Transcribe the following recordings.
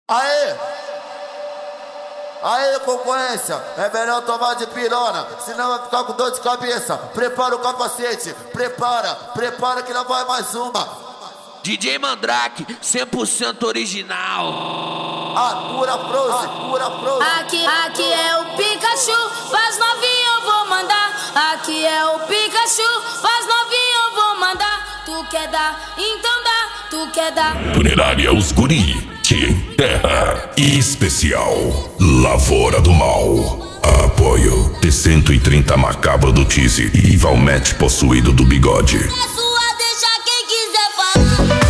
Aê! Aê, concorrência, é melhor tomar de pirona, senão vai ficar com dor de cabeça. Prepara o capacete, prepara que não vai mais uma. DJ Mandrake, 100% original. Pura prose. Aqui é o Pikachu, faz novinho eu vou mandar. Aqui é o Pikachu, faz novinho eu vou mandar. Tu quer dar, então dá, tu quer dar. Funerária Os Guri te enterra. Especial Lavoura do Mal. Apoio T130 Macabro do Tizi e Valmete Possuído do Bigode. É sua, deixa quem quiser falar.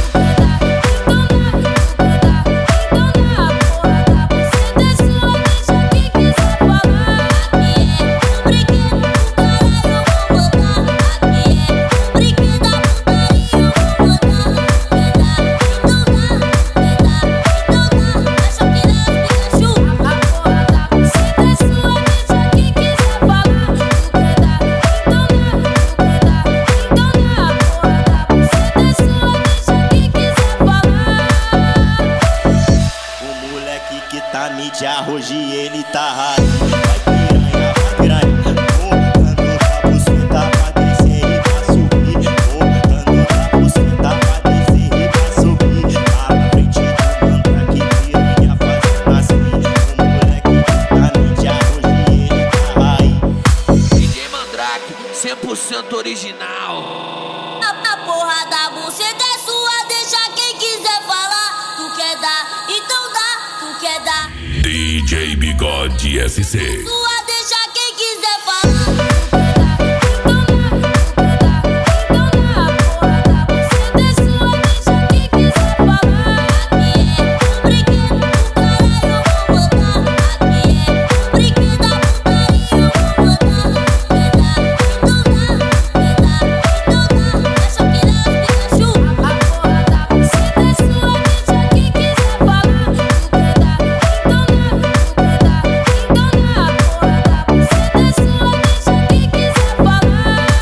Mídia hoje ele tá raiz. Vai piranha, colocando na buceta pra descer e pra subir. Colocando na buceta pra descer e pra subir. Lá na frente do Mandrake, piranha fazendo assim. O moleque que tá mídia hoje ele tá raiz. DJ Mandrake, 100% original. A porra da buceta é sua, deixa quem quiser falar. Tu quer dar, então dá, tu quer dar. DJ Bigode SC. Sua, deixa quem quiser falar.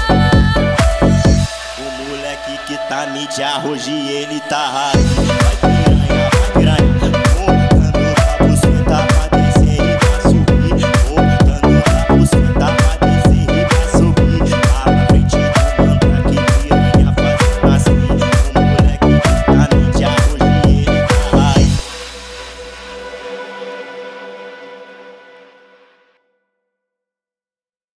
Que tá mídia hoje ele tá raiz.